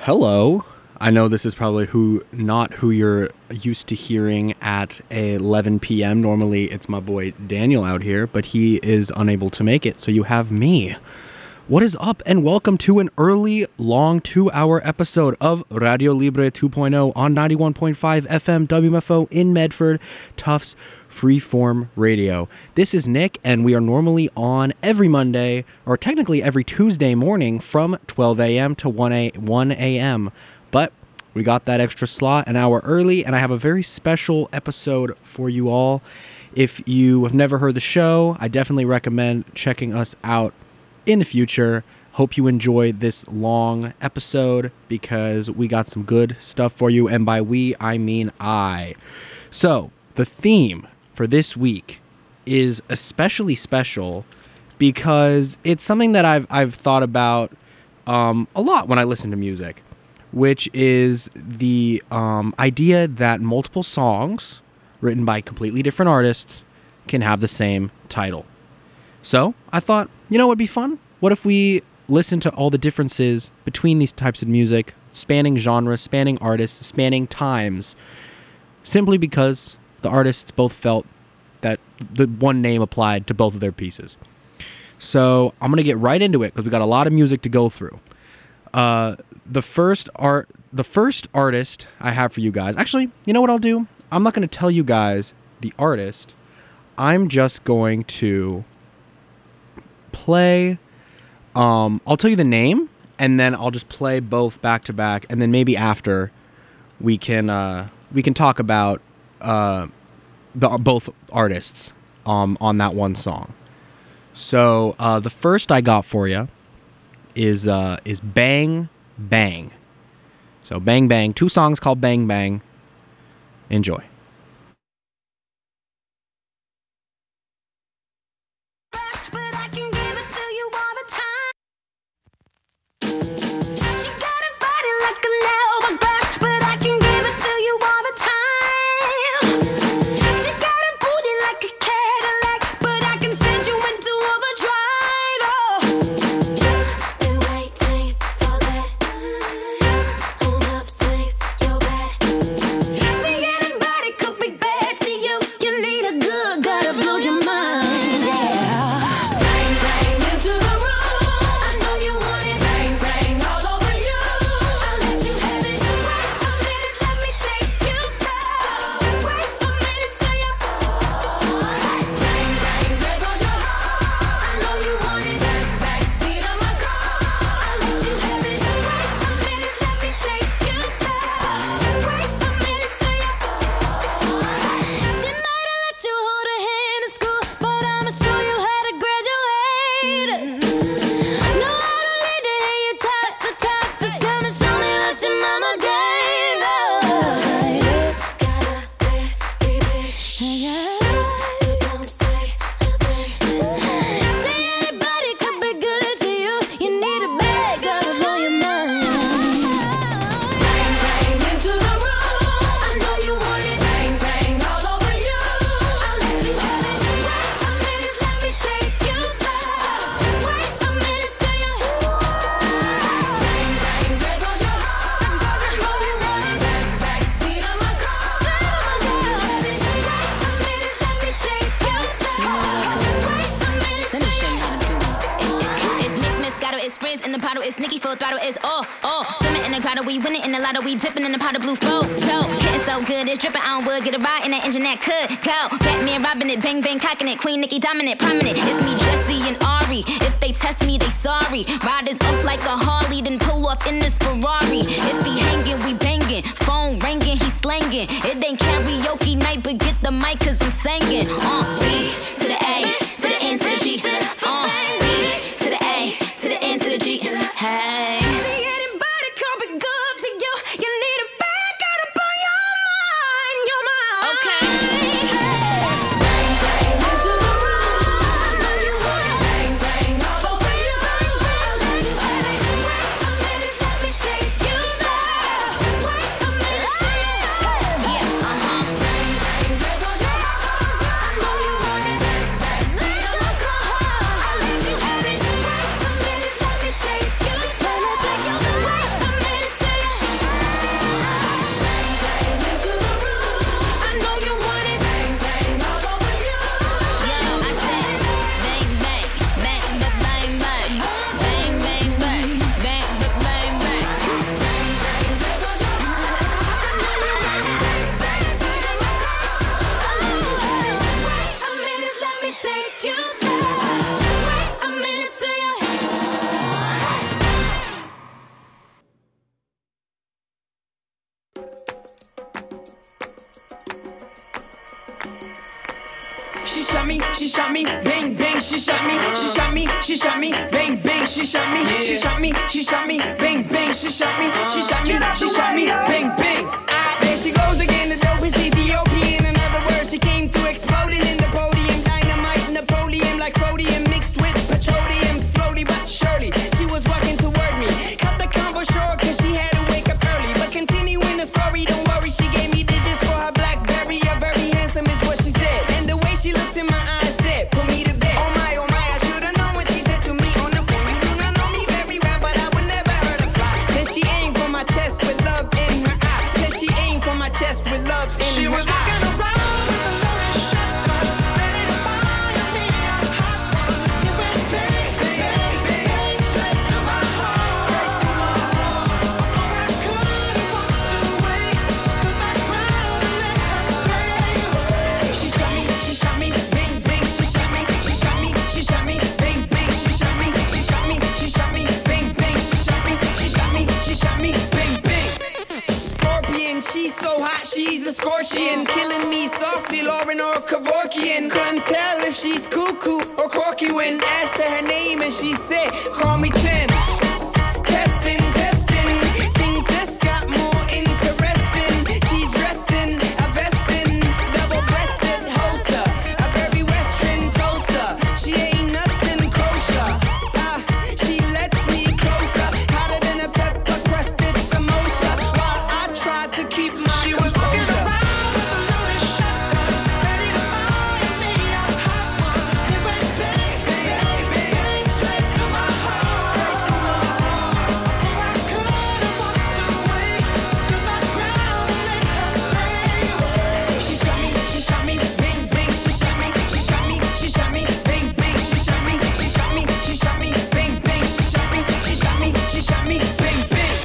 Hello. I know this is probably not who you're used to hearing at 11 p.m. Normally it's my boy Daniel out here, but he is unable to make it, so you have me. What is up, and welcome to an early, long 2-hour episode of Radio Libre 2.0 on 91.5 FM WMFO in Medford, Tufts Freeform Radio. This is Nick, and we are normally on every Monday, or technically every Tuesday morning from 12 a.m. to 1 a.m., but we got that extra slot an hour early, and I have a very special episode for you all. If you have never heard the show, I definitely recommend checking us out in the future. Hope you enjoy this long episode because we got some good stuff for you, and by we I mean I. So the theme for this week is especially special because it's something that I've thought about a lot when I listen to music, which is the idea that multiple songs written by completely different artists can have the same title. So I thought, you know what would be fun? What if we listen to all the differences between these types of music, spanning genres, spanning artists, spanning times, simply because the artists both felt that the one name applied to both of their pieces. So I'm going to get right into it because we got a lot of music to go through. The first artist I have for you guys, actually, you know what I'll do? I'm not going to tell you guys the artist. I'm just going to play, I'll tell you the name, and then I'll just play both back to back, and then maybe after we can talk about both artists on that one song. So the first I got for you is Bang Bang. So Bang Bang, 2 songs called Bang Bang. Enjoy. We winning in the lotto, we dipping in the pot of blue flow. So, getting so good, it's dripping on wood. Get a ride in that engine that could go. Batman robbing it, bang bang cocking it. Queen Nicki dominant, prominent. It's me, Jesse and Ari. If they test me, they sorry. Riders up like a Harley, then pull off in this Ferrari. If he hanging, we banging. Phone ringing, he slanging. It ain't karaoke night, but get the mic 'cause I'm singing. B to the A, to the N to the G. B to the A, to the N to the G. Hey. she shot me, she shot me, she shot me, bang bang, she shot me, she shot me, she shot me, bang bang, she shot me, she shot me, she shot me, bang bang. There she goes again, the dope is Ethiopian. In other words, she came through exploding in the podium, dynamite, Napoleon, like sodium mixed with petroleum, slowly but surely. She was walking toward me, cut the combo short 'cause she had to wake up early. But continuing the story, don't worry, she gave me digits for her BlackBerry. A very handsome is what she said, and the way she looked in my eyes said, put me to bed. Oh my, I should've known what she said to me on the phone. You do not know me very well, but I would never hurt a fly. Then she aimed for my chest with love in her eye. Then she aimed for my chest with love in her eye. She was walking around with a loaded shotgun, ready to fire me up hot. You went bang, bang, bang, straight through my heart. Oh, I could've walked away, stood my ground and let her stay. She shot me, bang, bang, she shot me, she shot me, she shot me, bang, bang, she shot me, she shot me, she shot me, bang, bang, she shot me, she shot me, she shot me, bang, bang. Scorpion, she's so hot, she's a scorpion, killing me softly, Lauren or Kevorkian. Couldn't tell if she's cuckoo or corky when asked her name and she said, call me 10. Testing, things just got more interesting. She's dressed in a vestin, double-breasted holster, a very western toaster. She ain't nothing kosher. She lets me closer, hotter than a pepper-crusted samosa. While I tried to keep my composure. She was walking around with a loaded shotgun, ready to fire me up hot one. It went bang, bang, bang, straight through my heart. Oh, I could've walked away, stood my ground and let her stay. She shot me, bang, bang, she shot me, she shot me, she shot me, bang, bang, she shot me, she shot me, she shot me, bang, bang, she shot me, she shot me, she shot me, bang, bang.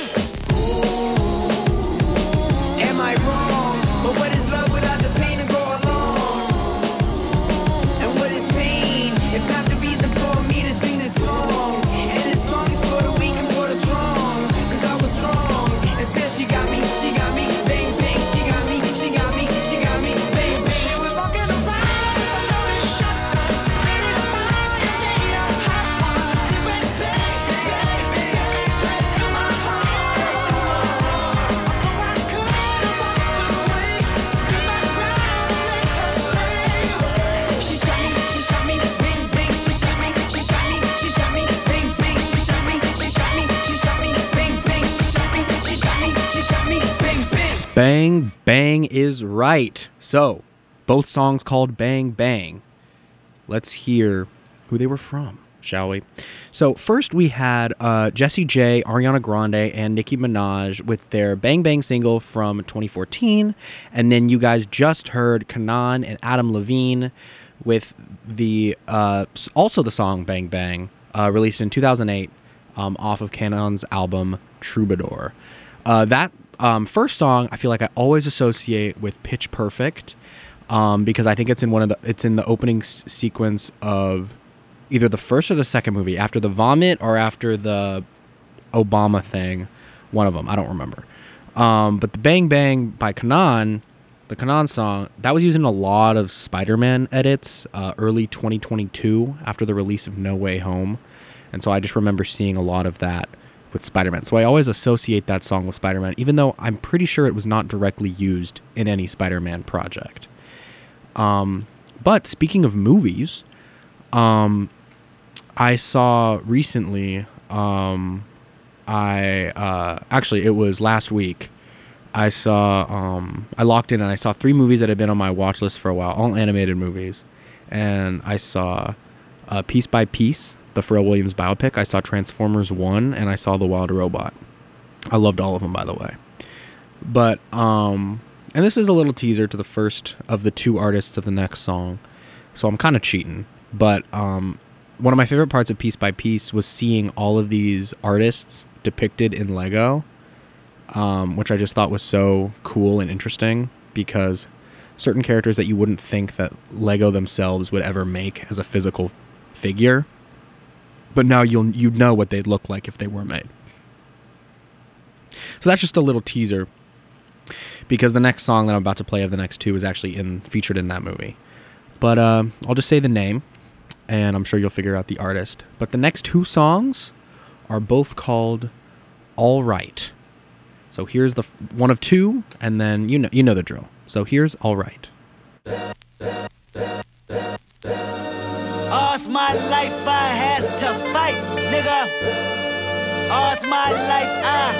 Am I wrong? But what is love without the pain to go along? And what is pain if not the reason for me to sing this song? And this song is for the weak and for the strong, 'cause I was strong. And still she got me, bang, bang, she got me, bang, bang. She was walking around with a loaded shotgun, ready to fire me up hot one. It went bang, bang, bang, straight through my heart. Oh, I could've walked away, stood my ground and let her stay. She shot me, bang, bang, she shot me, she shot me, she shot me, bang, bang, she shot me, she shot me, she shot me, bang, bang, she shot me, she shot me, she shot me, bang, bang. Bang Bang is right. So, both songs called Bang Bang. Let's hear who they were from, shall we? So, first we had Jessie J, Ariana Grande, and Nicki Minaj with their Bang Bang single from 2014. And then you guys just heard Kanan and Adam Levine with the also the song Bang Bang, released in 2008 off of Kanan's album Troubadour. That first song I feel like I always associate with Pitch Perfect, because I think it's in the opening sequence of either the first or the second movie, after the vomit or after the Obama thing, one of them, I don't remember. But the Bang Bang by Kanan, the Kanan song, that was used in a lot of Spider-Man edits early 2022 after the release of No Way Home. And so I just remember seeing a lot of that with Spider-Man. So I always associate that song with Spider-Man, even though I'm pretty sure it was not directly used in any Spider-Man project. But speaking of movies, I saw recently, actually it was last week, I locked in and I saw 3 movies that had been on my watch list for a while, all animated movies. And I saw Piece by Piece, the Pharrell Williams biopic. I saw Transformers 1, and I saw The Wild Robot. I loved all of them, by the way. But, and this is a little teaser to the first of the 2 artists of the next song, so I'm kind of cheating. But one of my favorite parts of Piece by Piece was seeing all of these artists depicted in Lego, which I just thought was so cool and interesting, because certain characters that you wouldn't think that Lego themselves would ever make as a physical figure, but now you'd know what they'd look like if they were made. So that's just a little teaser, because the next song that I'm about to play of the next 2 is actually featured in that movie. But I'll just say the name. and I'm sure you'll figure out the artist. But the next 2 songs are both called All Right. So here's the one of 2, and then you know the drill. So here's All Right. All's my life I has to fight, nigga. All's my life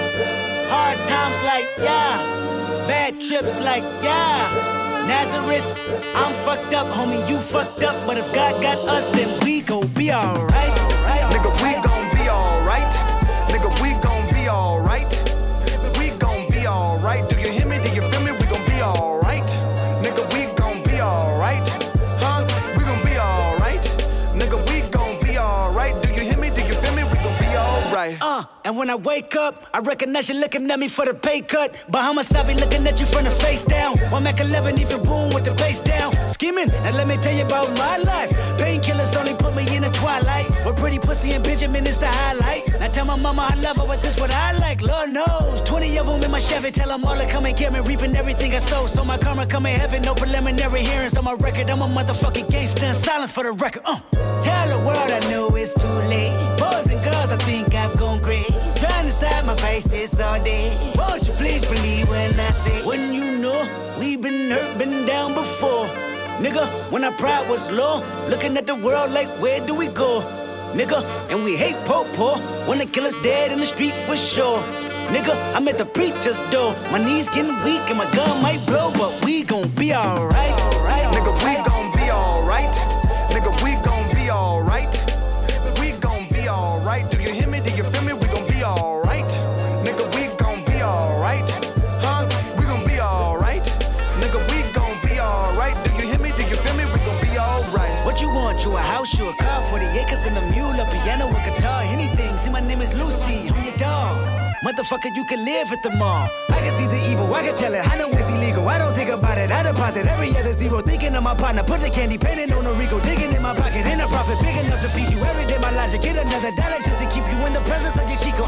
hard times like yeah, bad trips like yeah. Nazareth, I'm fucked up, homie, you fucked up. But if God got us, then we gon' be alright. Nigga, we gon' be alright. Nigga, we gon' be alright. We gon' be alright. Do you hear me? Do you feel me? We gon' be alright. Nigga, we gon' be alright. Huh? We gon' be alright. Nigga, we gon' be alright. Do you hear me? Do you feel me? We gon' be alright. And when I wake up, I recognize you looking at me for the pay cut. Bahamas, I be looking at you from the face down. One Mac 11, even boom with the bass down. Scheming, now let me tell you about my life. Painkillers only put me in the twilight. With pretty pussy and Benjamin is the highlight. Now tell my mama I love her, but this what I like. Lord knows, 20 of them in my Chevy. Tell them all to come and get me, reaping everything I sow. So my karma come in heaven, no preliminary hearings on my record. I'm a motherfucking gangster, and silence for the record. Tell the world I know it's too late. Boys and girls, I think I've gone crazy. Trying to side my face this all day. Won't you please believe when I say, when you know we've been hurt, been down before. Nigga, when our pride was low, looking at the world like where do we go? Nigga, and we hate po-po, wanna kill us dead in the street for sure. Nigga, I'm at the preacher's door, my knees getting weak and my gun might blow, but we gon' be alright. Nigga, we gon' be alright. Nigga, we gon' be alright. We gon' be alright. Do you hear me? Do you feel me? We gon' be alright. Nigga, we gon' be alright. Huh? We gon' be alright. Nigga, we gon' be alright. Do you hear me? Do you feel me? We gon' be alright. What you want? You a house, you a car, 40 acres and a mule, a piano, a guitar, anything. See, my name is Lucy, I'm your dog. Motherfucker, you can live at the mall. I can see the evil, I can tell it. I know it's illegal. I don't think about it. I deposit every other zero. Thinking of my partner, put the candy painting on a Rico. Digging in my pocket, in a profit big enough to feed you every day. My logic, get another dollar just to keep you in the presence of your Chico.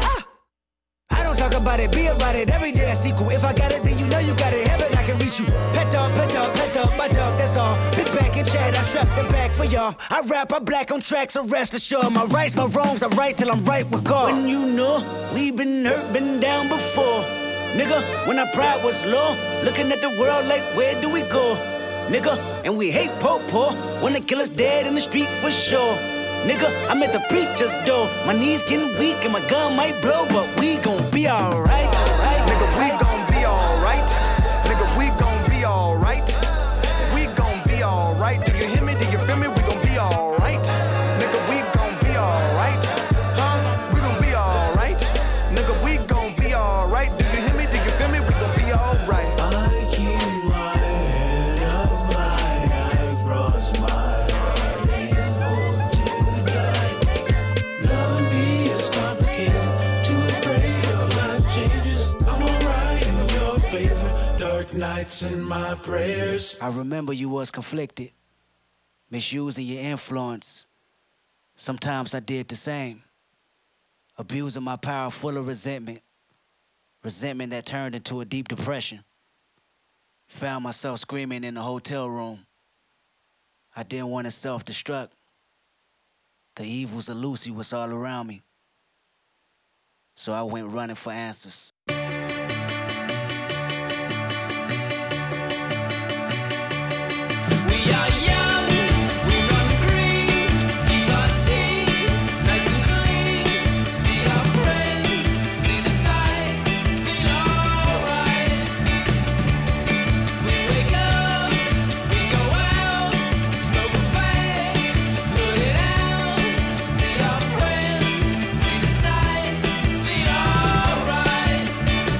I don't talk about it, be about it. Every day I sequel. If I got it, then you know you got it. Heaven, I can reach you. Pet dog, my dog, that's all. Big back and chat, I trap the back for y'all. I rap, I black on tracks, so rest assured. My rights, my wrongs, I right till I'm right with God. When you know we been hurt, been down before. Nigga, when our pride was low, looking at the world like where do we go? Nigga, and we hate po-po, wanna kill us dead in the street for sure. Nigga, I'm at the preacher's door, my knees getting weak and my gun might blow, but we gon' be alright. Nigga, we gon' be alright. Nigga, we gon' be alright. We gon' be alright. Do you hear me? Do you feel me? We gon' be alright. Nigga, we gon' be alright. Huh? We gon' be alright. Nigga, we gon' be alright. Do you hear me? Do you feel me? We gon' be alright. I keep my head up high, I cross my heart and hope to die. Loving me is complicated, too afraid of life changes. I'm alright in your favor, dark nights and my prayers. I remember you was conflicted, misusing your influence. Sometimes I did the same, abusing my power full of resentment. Resentment that turned into a deep depression. Found myself screaming in the hotel room. I didn't want to self-destruct. The evils of Lucy was all around me. So I went running for answers. We are young, we run green, keep our teeth nice and clean. See our friends, see the sights, feel alright. We wake up, we go out, smoke a fag, put it out. See our friends, see the sights, feel alright.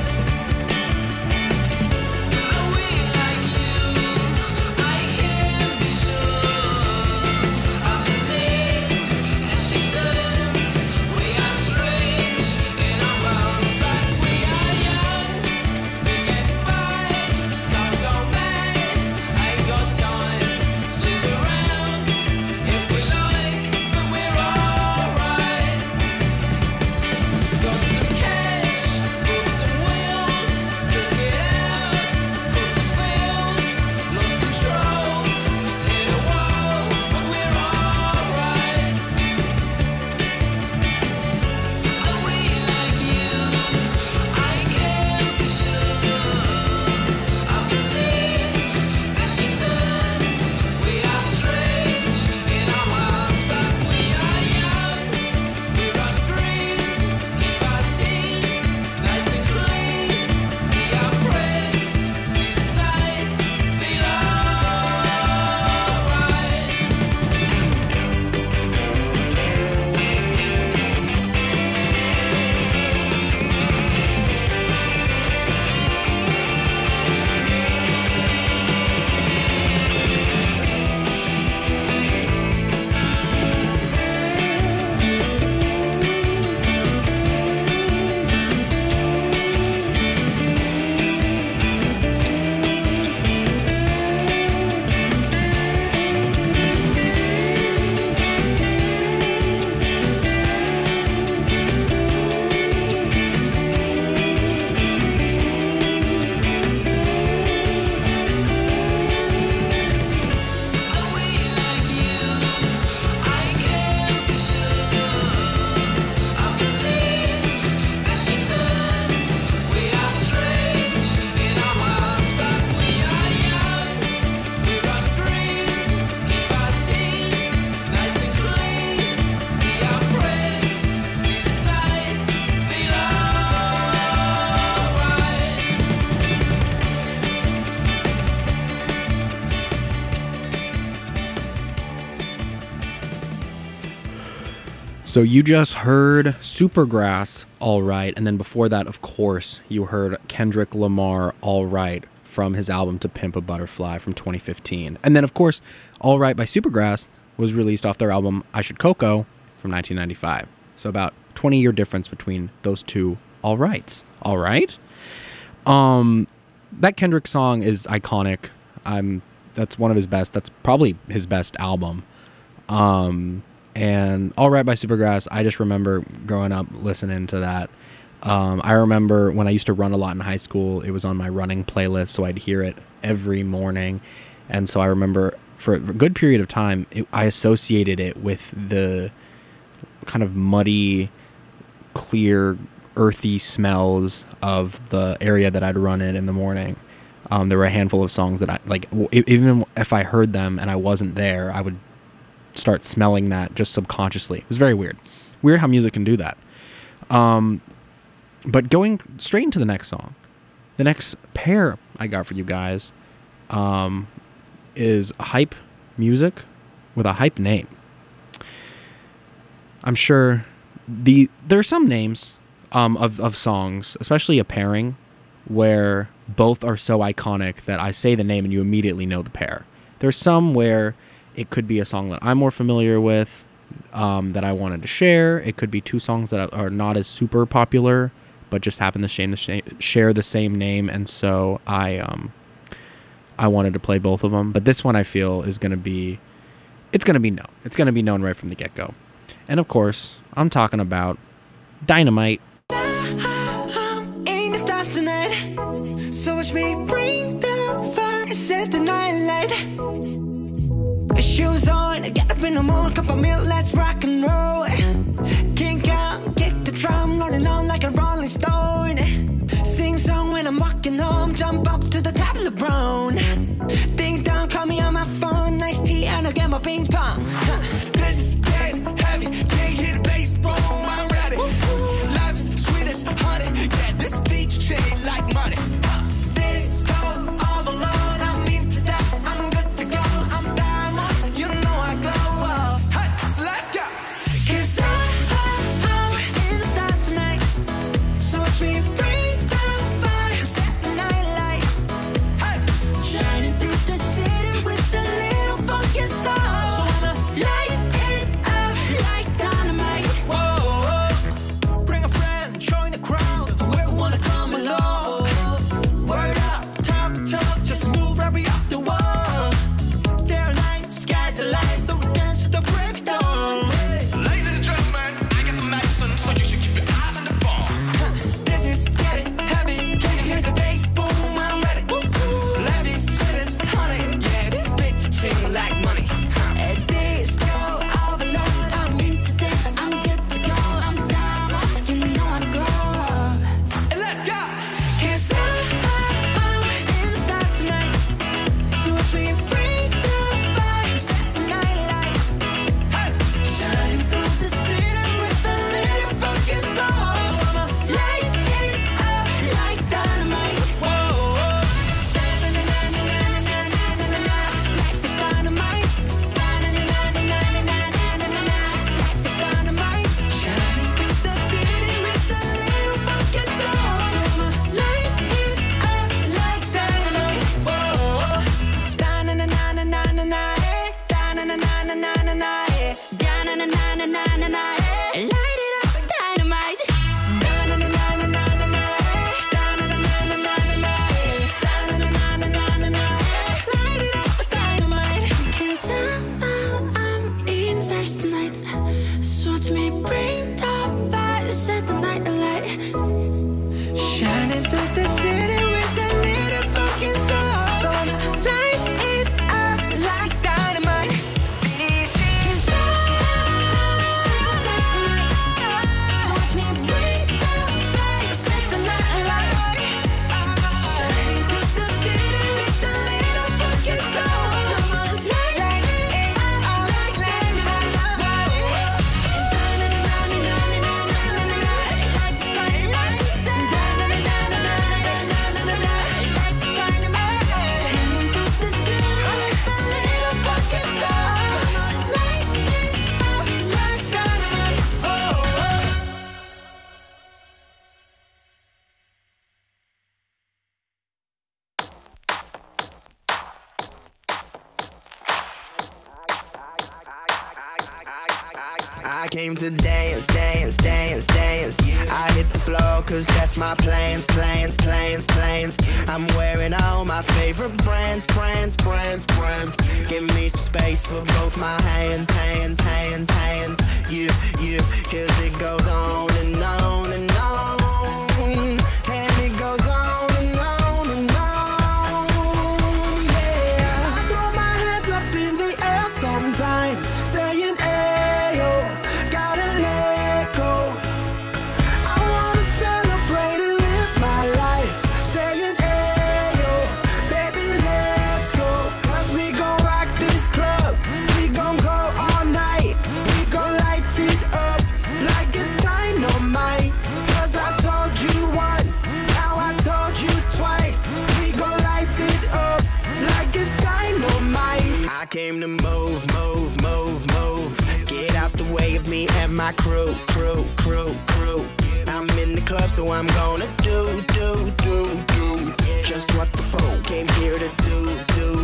So you just heard Supergrass, All Right, and then before that, of course, you heard Kendrick Lamar, All Right, from his album To Pimp a Butterfly from 2015. And then, of course, All Right by Supergrass was released off their album I Should Coco from 1995. So about 20-year difference between those two All Rights. All right? That Kendrick song is iconic. That's one of his best. That's probably his best album. And All Right by Supergrass, I just remember growing up listening to that. I remember when I used to run a lot in high school, it was on my running playlist, so I'd hear it every morning. And so I remember for a good period of time, I associated it with the kind of muddy, clear, earthy smells of the area that I'd run in the morning. There were a handful of songs that I, like, even if I heard them and I wasn't there, I would start smelling that just subconsciously. It was very weird. Weird how music can do that. But going straight into the next song, the next pair I got for you guys is hype music with a hype name. I'm sure there are some names of songs, especially a pairing, where both are so iconic that I say the name and you immediately know the pair. There's some where it could be a song that I'm more familiar with, that I wanted to share. It could be two songs that are not as super popular, but just happen to share the same name, and so I wanted to play both of them. But this one I feel is going to be, it's going to be known. It's going to be known right from the get-go. And of course, I'm talking about Dynamite. Ain't the stars tonight, so watch me bring the fire, set the night light. Shoes on, get up in the morning, cup of milk, let's rock and roll. Kink out, kick the drum, rolling on like a rolling stone. Sing song when I'm walking home, jump up to the top of the brown. Ding dong, call me on my phone, nice tea and I'll get my ping pong. This is dead heavy, can't hear the bass boom, I'm ready. Life is sweet as honey, yeah, this beach shade like money. This go overload, I'm into that, I'm good to go, I'm diamond, you know I glow up. Hey, so let's go. I came to dance, dance, dance, dance. I hit the floor cause that's my plans, plans, plans, plans. I'm wearing all my favorite brands, brands, brands, brands. Give me some space for both my hands, hands, hands, hands. You, cause it goes on and on and on. And it goes on and on and on. Yeah, I throw my hands up in the air sometimes, saying, ayo, gotta let go. I wanna celebrate and live my life, saying, ayo, baby, let's go. Cause we gon' rock this club, we gon' go all night. We gon' light it up like it's dynamite. Cause I told you once, now I told you twice. We gon' light it up like it's dynamite. I came to move, move, move, move. Get out the way of me and my crew, crew, crew, crew. I'm in the club, so I'm gonna do just what the folk came here to do.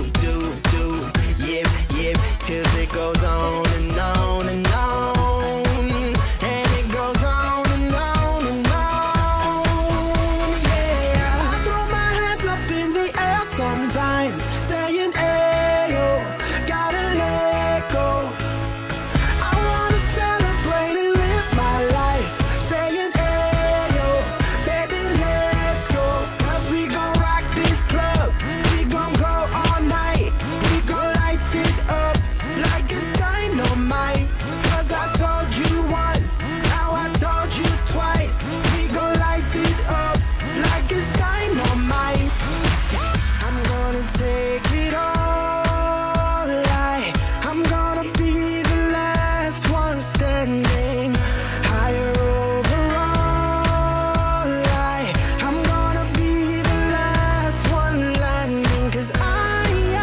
Yep, cause it goes on and on and on. And it goes on and on and on. Yeah, I throw my hands up in the air sometimes, saying, ayo, gotta let go. I wanna celebrate and live my life, saying, ayo, baby, let's go. Cause we gon' rock this club, we gon' go all night. We gon' light it up like it's dynamite. Cause I told you once, now I told you twice. We gon' light it up like it's dynamite. I'm gonna take it all. I'm gonna be the last one standing. Higher overall. I'm gonna be the last one landing. Cause I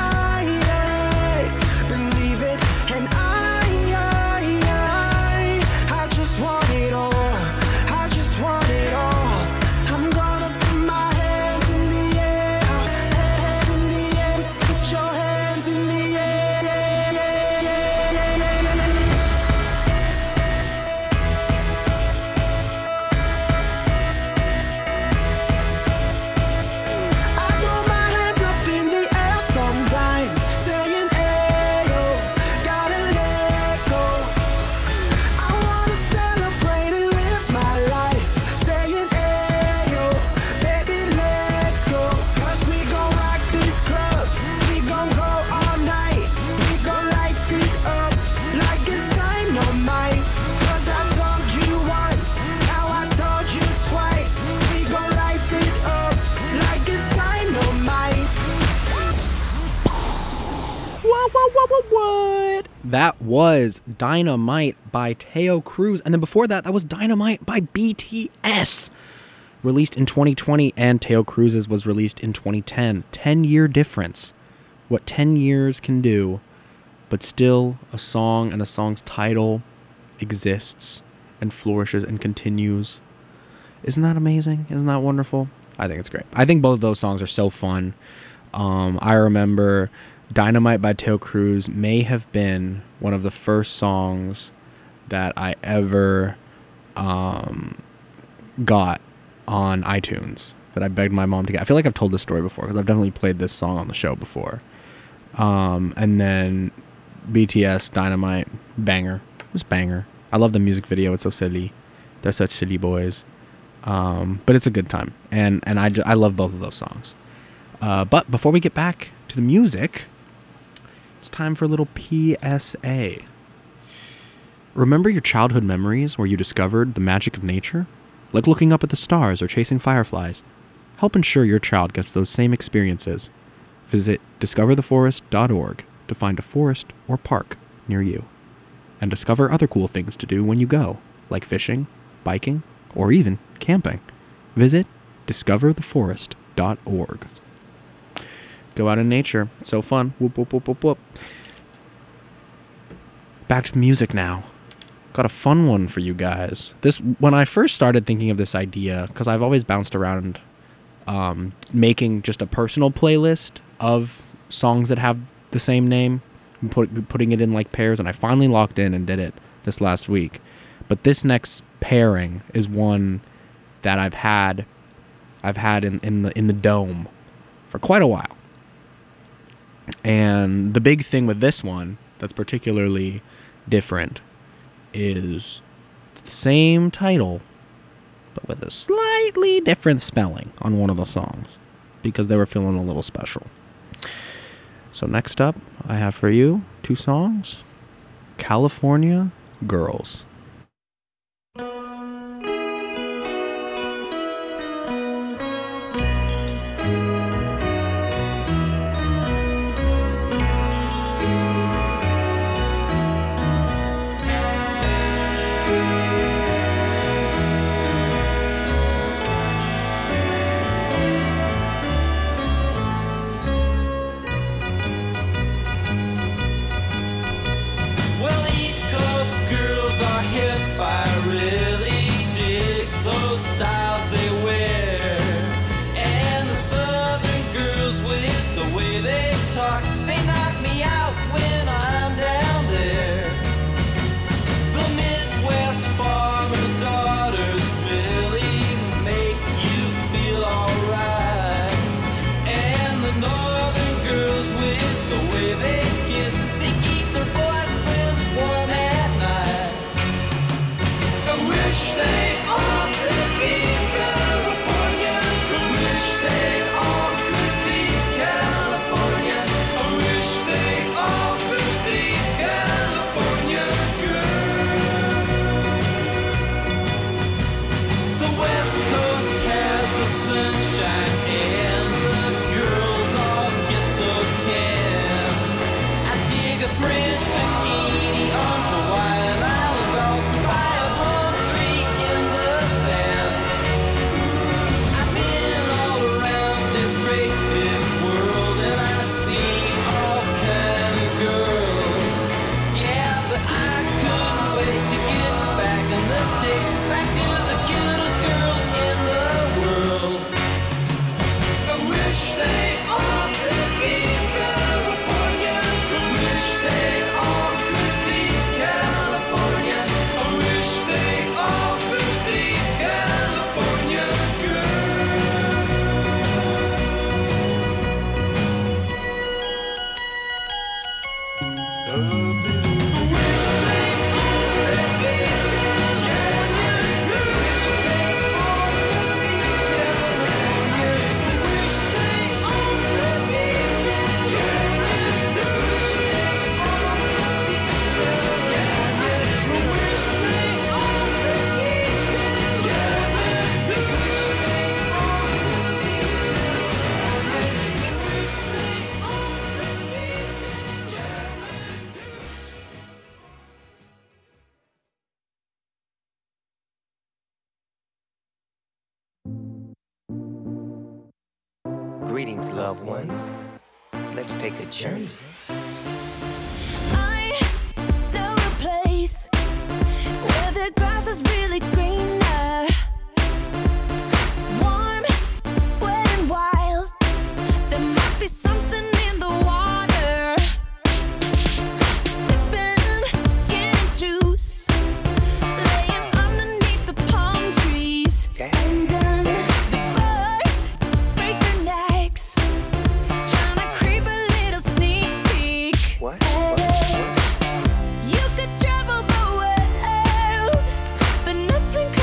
believe it. And I just want it all. I just want it all. I'm gonna put my hands in the air. Hands in the air. Put your hands in the air. I throw my hands up in the air sometimes, saying, ayo, gotta let go. I wanna celebrate and live my life, saying, ayo, baby, let's go. Cause we gon' rock this club, we gon' go all night. We gon' light it up like it's dynamite. Cause I told you once, now I told you twice. We gon' light it up like it's dynamite. What? That was Dynamite by Teo Cruz. And then before that, that was Dynamite by BTS. Released in 2020, and Teo Cruz's was released in 2010. 10-year difference. What 10 years can do, but still a song and a song's title exists and flourishes and continues. Isn't that amazing? Isn't that wonderful? I think it's great. I think both of those songs are so fun. I remember Dynamite by Teo Cruz may have been one of the first songs that I ever got on iTunes that I begged my mom to get. I feel like I've told this story before because I've definitely played this song on the show before. And then BTS, Dynamite, banger. It was banger. I love the music video. It's so silly. They're such silly boys. But it's a good time. And I love both of those songs. But before we get back to the music, it's time for a little PSA. Remember your childhood memories where you discovered the magic of nature? Like looking up at the stars or chasing fireflies? Help ensure your child gets those same experiences. Visit discovertheforest.org to find a forest or park near you. And discover other cool things to do when you go, like fishing, biking, or even camping. Visit discovertheforest.org. Go out in nature. It's so fun. Whoop, whoop, whoop, whoop, whoop. Back to the music now. Got a fun one for you guys. When I first started thinking of this idea, because I've always bounced around making just a personal playlist of songs that have the same name, putting it in like pairs, and I finally locked in and did it this last week. But this next pairing is one that I've had in the dome for quite a while. And the big thing with this one that's particularly different is it's the same title, but with a slightly different spelling on one of the songs, because they were feeling a little special. So next up, I have for you 2 songs. California Girls. Well, East Coast girls are hip. I really dig those styles they wear. And the Southern girls with the way they talk, they knock me out when I'm down there. The Midwest farmers' daughters really make you feel alright. And the Northern girls with the way they kiss, they keep their boyfriends warm at night. I wish they all could be California. I wish they all could be California. I wish they all could be California girls. The West Coast has the sunshine and the girls all get so tan. I dig a French bikini on Hawaiian Island dolls by a palm tree in the sand. I've been all around this great big world and I've seen all kind of girls. Yeah, but I couldn't wait to get back in the States, back to the cutest girls in the world. I wish they all could be California. I wish they all could be California. I wish they all could be California Greetings, loved ones. Let's take a journey. I know a place where the grass is really greener. Warm, wet and wild. There must be something in the water. Sipping gin and juice, laying underneath the palm trees. And the birds break their necks, trying to creep a little sneak peek. What? You could travel the world, but nothing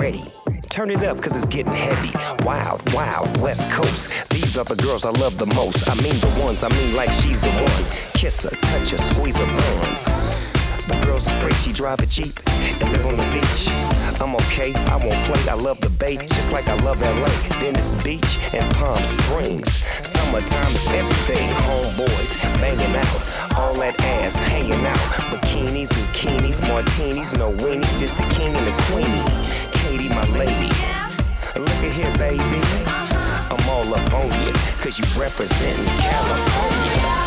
ready. Turn it up, cause it's getting heavy. Wild, wild, West Coast. These are the girls I love the most. I mean the ones, I mean like she's the one. Kiss her, touch her, squeeze her buns. The girl's afraid she drive a Jeep and live on the beach. I'm okay, I won't play, I love the bay, just like I love LA. Venice Beach and Palm Springs. Summertime is everything. Homeboys banging out, all that ass hanging out. Bikinis, bikinis, martinis, no weenies, just the king and the queenie. Katie, my lady, look at here, baby. I'm all up on you, cause you representing California.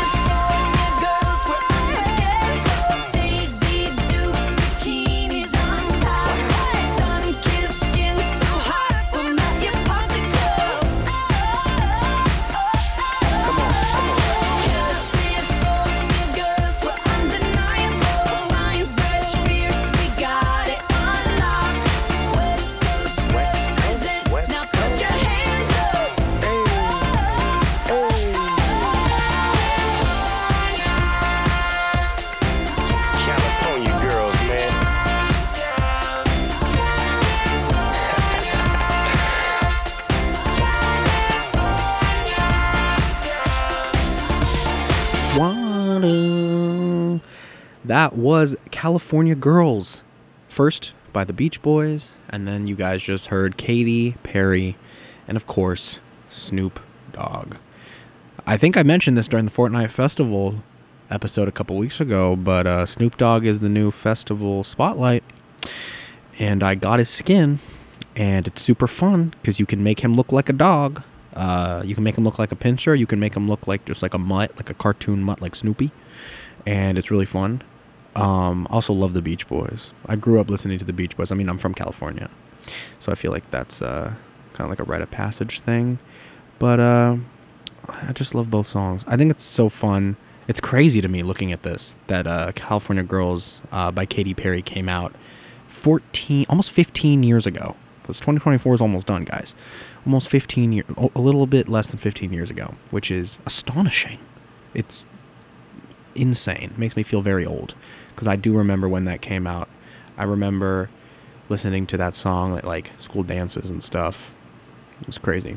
That was California Girls. First by the Beach Boys, and then you guys just heard Katy Perry, and of course, Snoop Dogg. I think I mentioned this during the Fortnite Festival episode a couple weeks ago, but Snoop Dogg is the new festival spotlight, and I got his skin, and it's super fun, because you can make him look like a dog. You can make him look like a pincher, you can make him look like just like a mutt, like a cartoon mutt like Snoopy, and it's really fun. Also love the Beach Boys. I grew up listening to the Beach Boys. I mean, I'm from California, so I feel like that's kind of like a rite of passage thing. But I just love both songs. I think it's so fun. It's crazy to me looking at this, that California Girls by Katy Perry came out almost 15 years ago. Because 2024 is almost done, guys. Almost 15 years, a little bit less than 15 years ago, which is astonishing. It's insane. It makes me feel very old, because I do remember when that came out. I remember listening to that song at like school dances and stuff. It was crazy.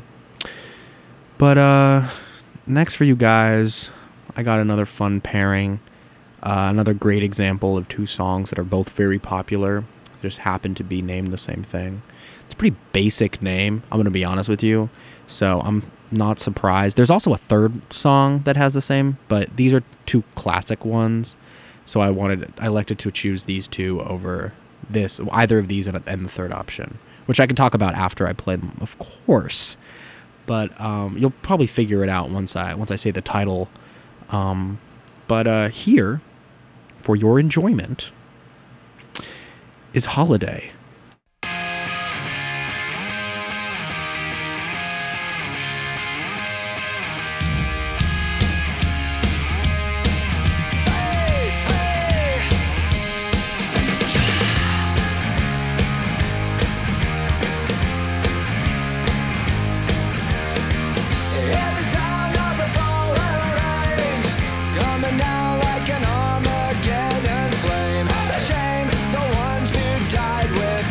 But next for you guys, I got another fun pairing. Another great example of two songs that are both very popular, just happen to be named the same thing. It's a pretty basic name, I'm going to be honest with you, so I'm not surprised. There's also a third song that has the same, but these are two classic ones, so I elected to choose these two over either of these and the third option, which I can talk about after I play them, of course. But you'll probably figure it out once I say the title. But here, for your enjoyment, is Holiday. Now like an Armageddon flame. Shame the ones who died with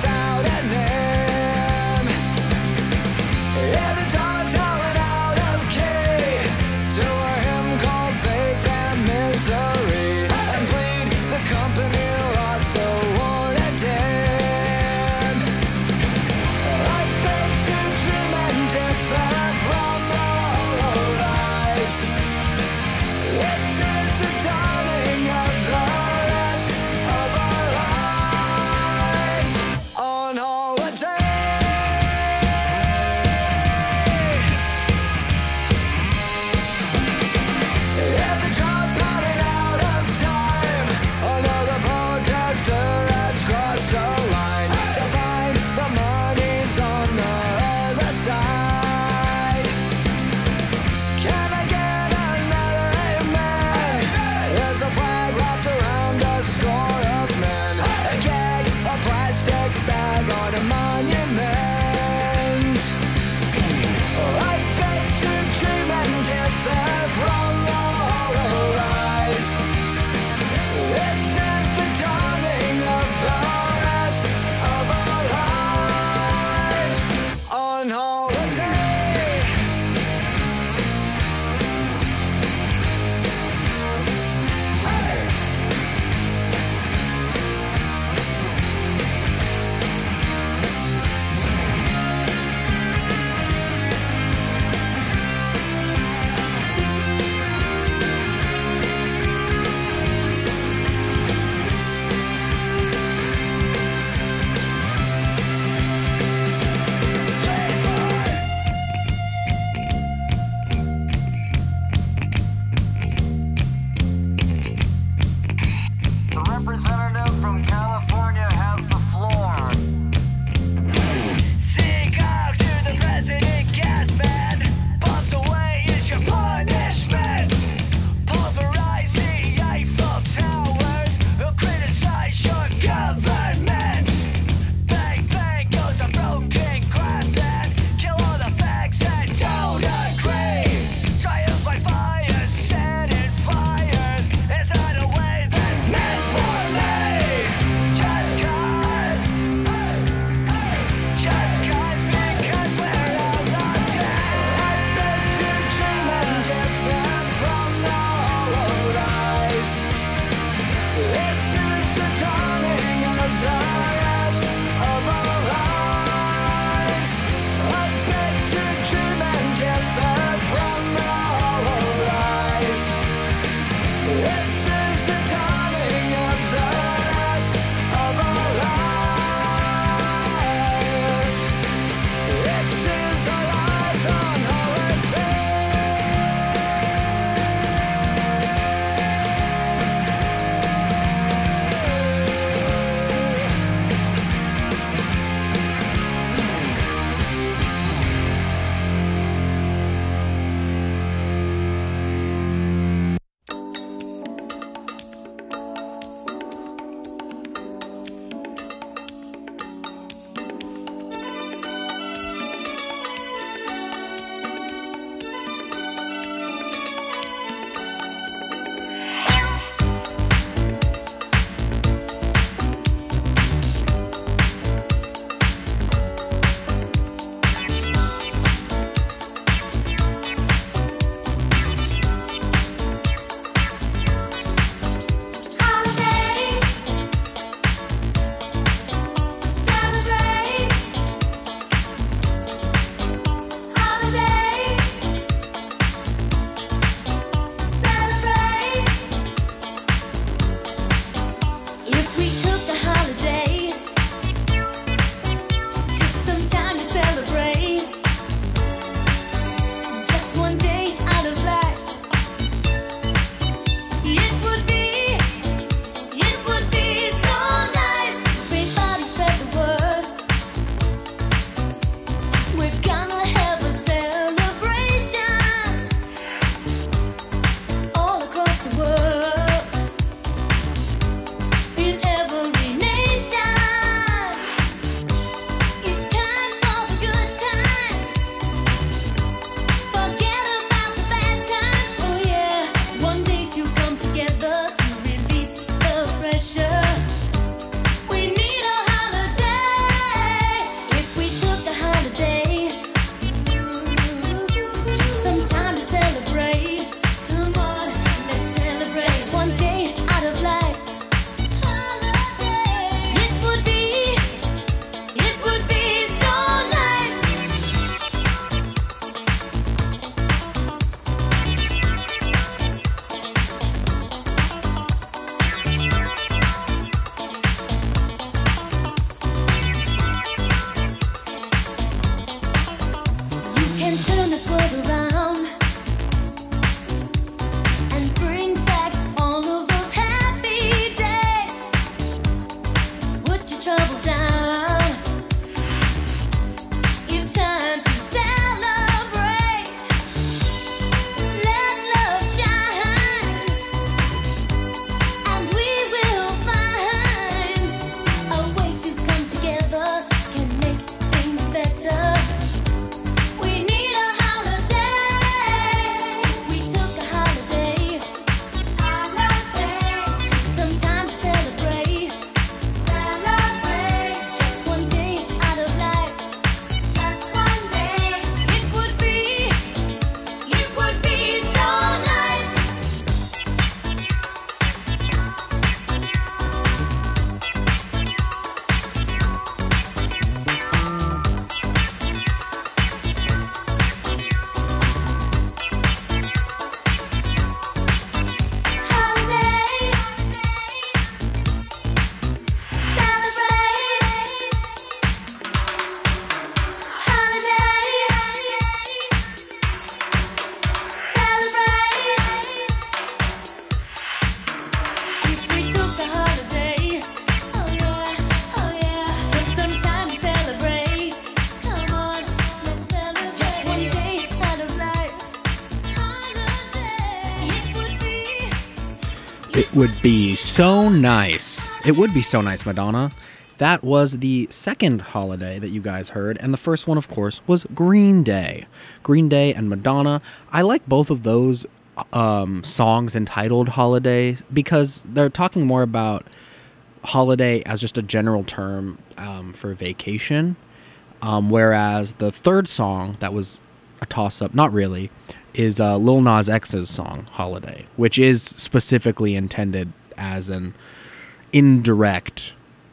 It would be so nice. It would be so nice, Madonna. That was the second holiday that you guys heard, and the first one, of course, was Green Day. Green Day and Madonna. I like both of those songs entitled Holiday because they're talking more about holiday as just a general term for vacation, whereas the third song that was a toss-up, not really, is Lil Nas X's song Holiday, which is specifically intended as an indirect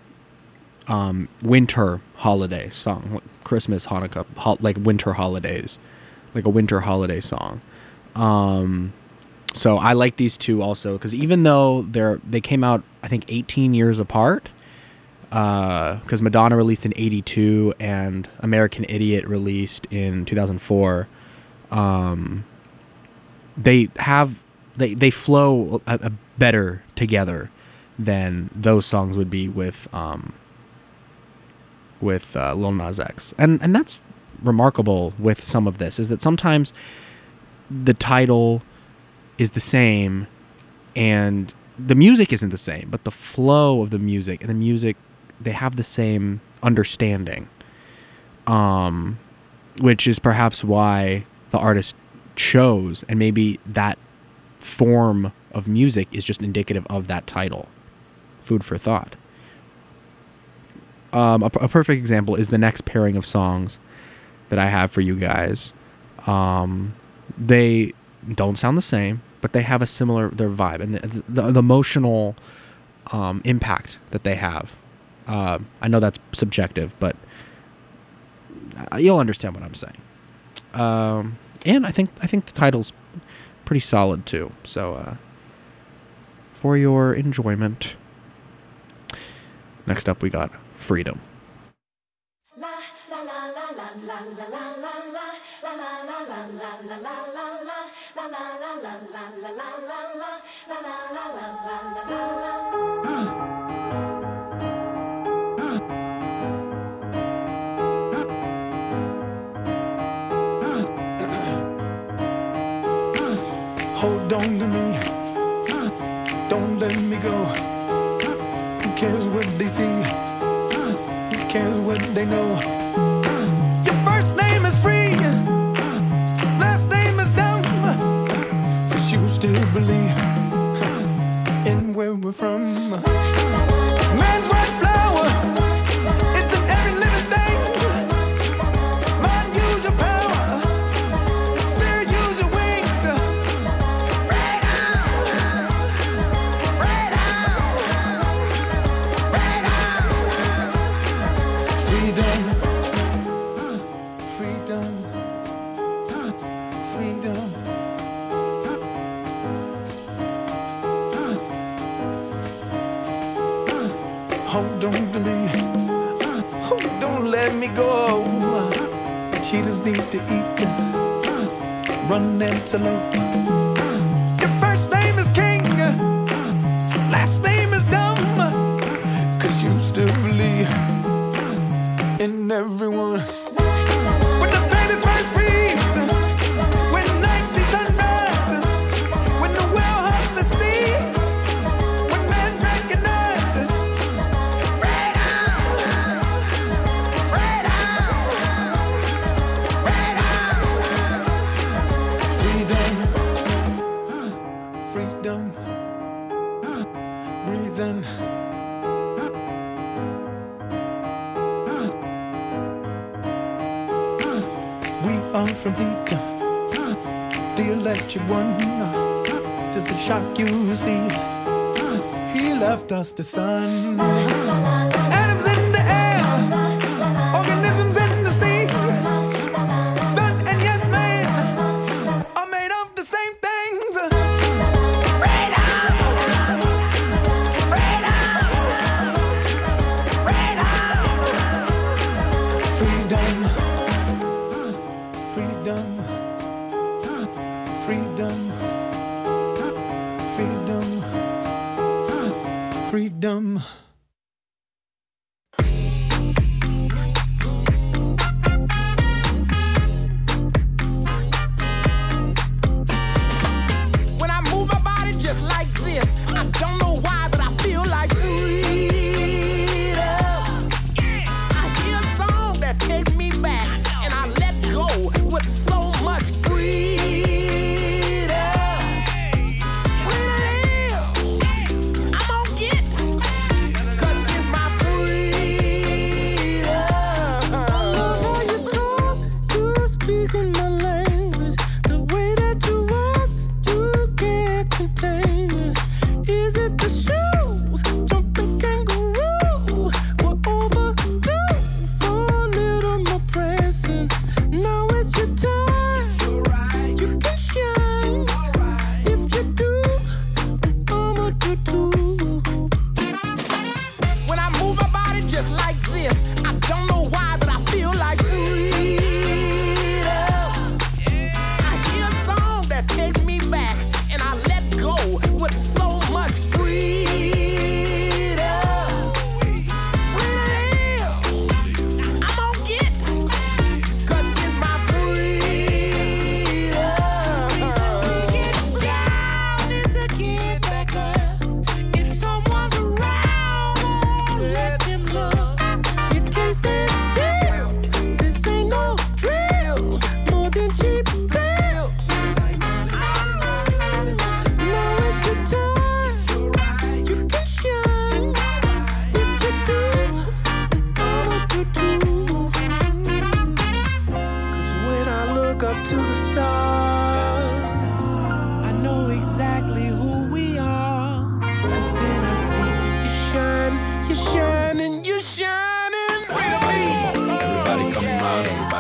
winter holiday song, like Christmas, Hanukkah, like winter holidays, like a winter holiday song. So I like these two also because even though they came out, I think 18 years apart, because Madonna released in '82 and American Idiot released in 2004. They flow better together than those songs would be with Lil Nas X, and that's remarkable with some of this is that sometimes the title is the same and the music isn't the same, but the flow of the music and the music, they have the same understanding, which is perhaps why the artist chose, and maybe that form of music is just indicative of that title. Food for thought. A perfect example is the next pairing of songs that I have for you guys. They don't sound the same, but they have their vibe and the emotional impact that they have. I know that's subjective, but you'll understand what I'm saying. And I think the title's pretty solid too. So for your enjoyment, next up we got Freedom. Hold on to me, don't let me go. Who cares what they see? Who cares what they know? Your first name is free, last name is dumb, but you still believe in where we're from. Man's right flower, it's in every living thing. Mind, use your power, spirit, use your wings. Hold on to me, oh, don't let me go. Cheetahs need to eat, run antelope. Your first name is King, last name is Dumb, 'cause you still believe in everyone. When the baby first breathes, when night sees sunrise, when the whale hugs the sea, when man recognizes freedom, breathe in. We are from heat, the electric one. Does it shock you see? He left us the sun. Atoms in the air, organisms in the sea. Sun and yes man are made of the same things. Freedom. When I move my body just like this, I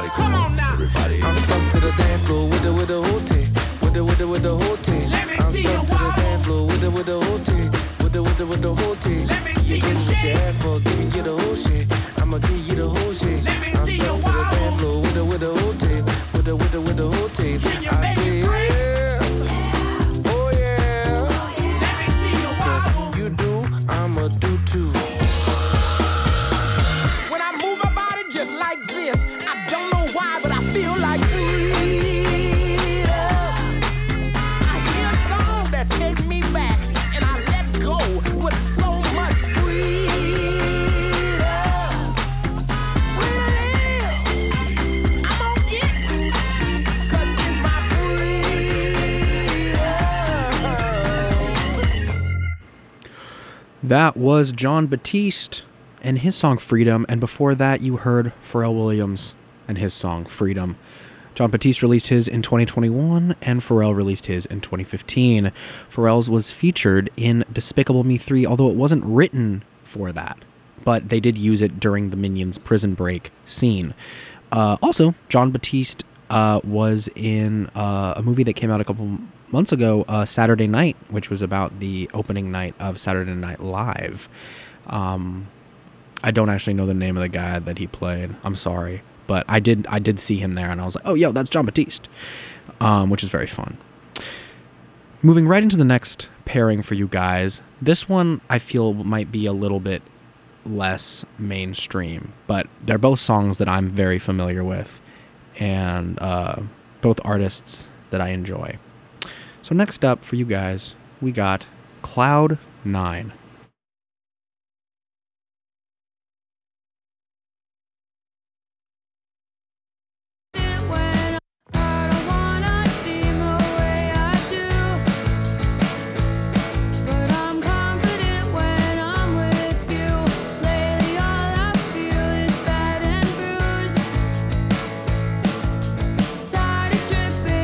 Everybody come on now. Everybody. I'm stuck to the dance floor with the whole team. With the whole team. I'm stuck to the dance floor with the whole team. With the whole team. You give me what you ask for, give me the whole shit. I'ma give you the whole shit. I'm stuck to the dance floor with the whole team. With the whole team. I say yeah. Oh yeah. Cause you do, I'ma do too. When I move my body just like this, I don't know why, but I feel like freedom. I hear a song that takes me back, and I let go with so much freedom. Freedom. I'm gonna get it, 'cause it's my freedom. That was John Batiste and his song Freedom, and before that you heard Pharrell Williams and his song Freedom. John Batiste released his in 2021 and Pharrell released his in 2015. Pharrell's was featured in Despicable Me 3, although it wasn't written for that, but they did use it during the Minions prison break scene. Also, John Batiste was in a movie that came out a couple months ago, Saturday Night, which was about the opening night of Saturday Night Live. I don't actually know the name of the guy that he played. I'm sorry, but I did see him there, and I was like, oh, yo, that's John Batiste, which is very fun. Moving right into the next pairing for you guys. This one I feel might be a little bit less mainstream, but they're both songs that I'm very familiar with, and both artists that I enjoy. So next up for you guys, we got Cloud 9.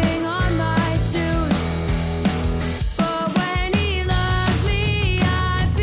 But when he loves me, I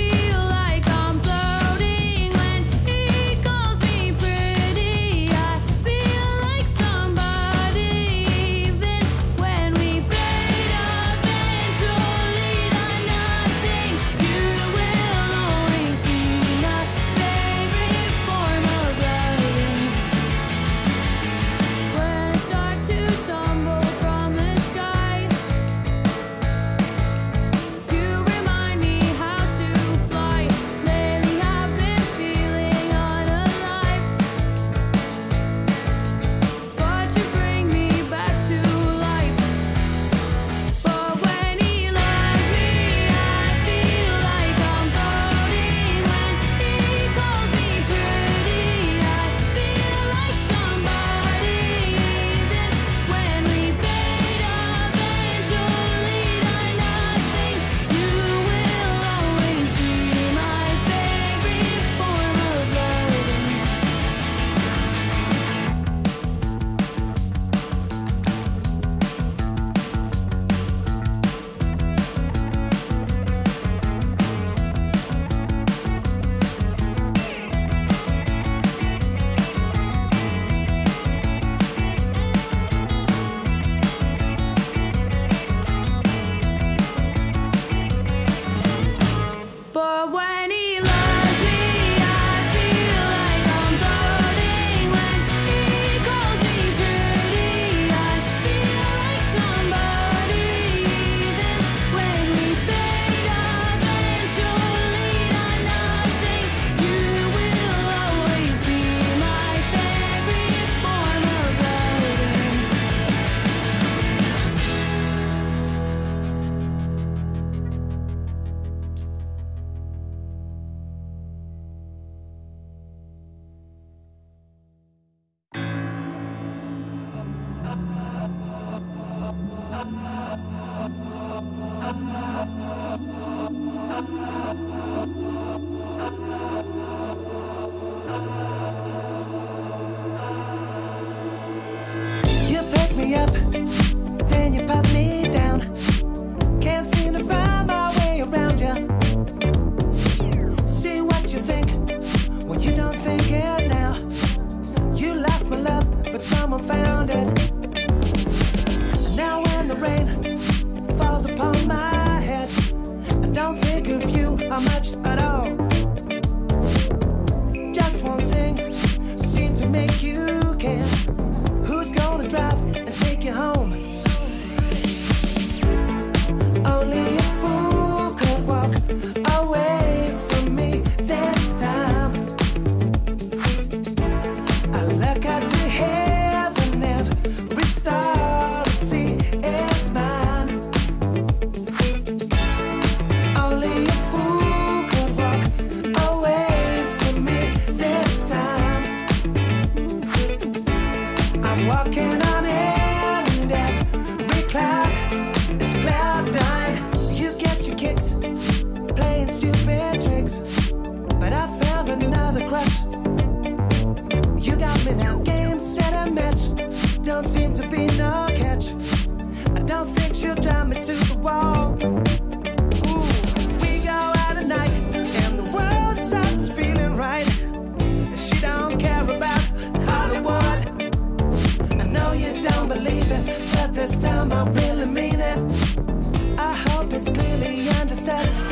time, I really mean it. I hope it's clearly understood.